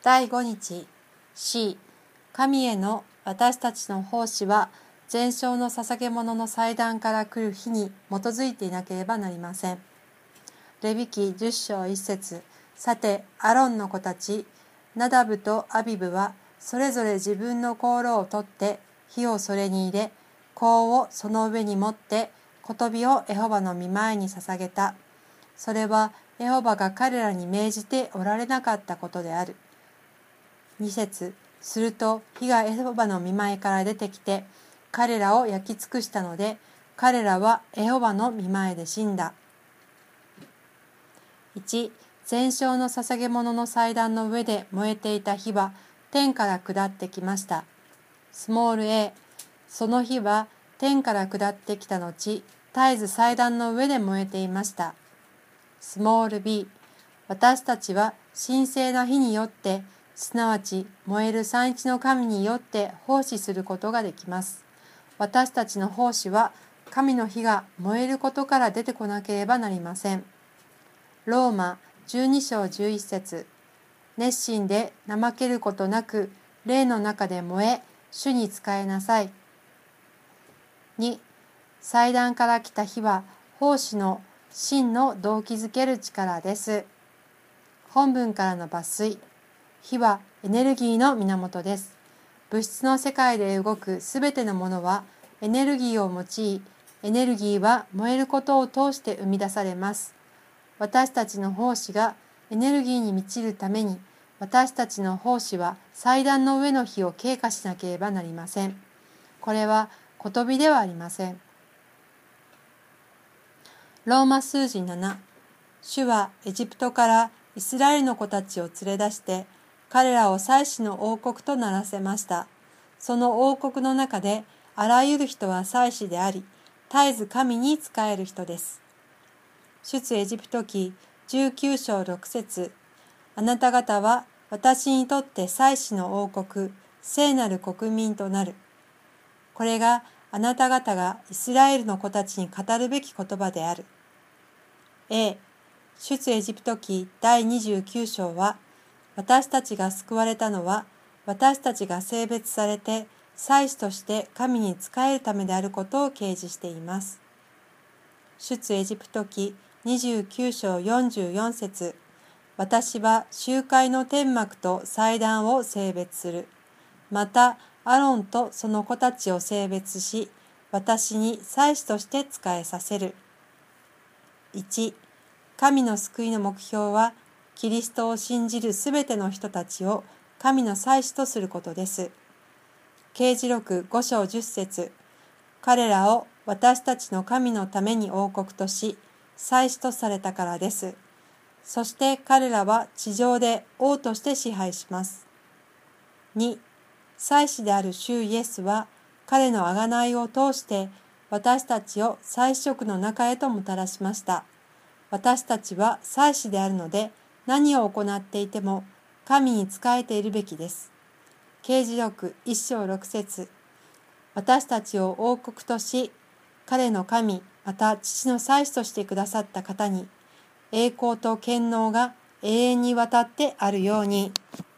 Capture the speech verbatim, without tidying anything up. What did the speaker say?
だいご日 C 神への私たちの奉仕は全焼の捧げ物の祭壇から来る日に基づいていなければなりません。レビ記じゅっ章いち節。さてアロンの子たちナダブとアビブはそれぞれ自分の香炉を取って火をそれに入れ、香をその上に持って小飛をエホバの御前に捧げた。それはエホバが彼らに命じておられなかったことである。に節。すると火がエホバの御前から出てきて彼らを焼き尽くしたので、彼らはエホバの御前で死んだ。いち全焼の捧げ物の祭壇の上で燃えていた火は天から下ってきました。スモール a その火は天から下ってきた後、絶えず祭壇の上で燃えていました。スモール b 私たちは神聖な火によって、すなわち燃える三一の神によって奉仕することができます。私たちの奉仕は神の火が燃えることから出てこなければなりません。ローマじゅうに章じゅういち節。熱心で怠けることなく霊の中で燃え、主に仕えなさい。に祭壇から来た火は奉仕の真の動機づける力です。本文からの抜粋。火はエネルギーの源です。物質の世界で動くすべてのものはエネルギーを用い、エネルギーは燃えることを通して生み出されます。私たちの奉仕がエネルギーに満ちるために、私たちの奉仕は祭壇の上の火を経過しなければなりません。これは小飛びではありません。ローマ数字なな。主はエジプトからイスラエルの子たちを連れ出して、彼らを祭司の王国とならせました。その王国の中であらゆる人は祭司であり、絶えず神に仕える人です。出エジプト記じゅうきゅう章ろく節。あなた方は私にとって祭司の王国、聖なる国民となる。これがあなた方がイスラエルの子たちに語るべき言葉である。A、出エジプト記だいにじゅうきゅう章は、私たちが救われたのは、私たちが聖別されて、祭司として神に仕えるためであることを掲示しています。出エジプト記にじゅうきゅう章よんじゅうよん節。私は集会の天幕と祭壇を聖別する。また、アロンとその子たちを聖別し、私に祭司として仕えさせる。いち、神の救いの目標は、キリストを信じるすべての人たちを神の祭司とすることです。啓示録ご章じゅっ節。彼らを私たちの神のために王国とし、祭司とされたからです。そして彼らは地上で王として支配します。に、祭司である主イエスは、彼の贖いを通して私たちを祭司職の中へともたらしました。私たちは祭司であるので、何を行っていても神に仕えているべきです。啓示録いち章ろく節。私たちを王国とし、彼の神、また父の祭司としてくださった方に、栄光と権能が永遠にわたってあるように。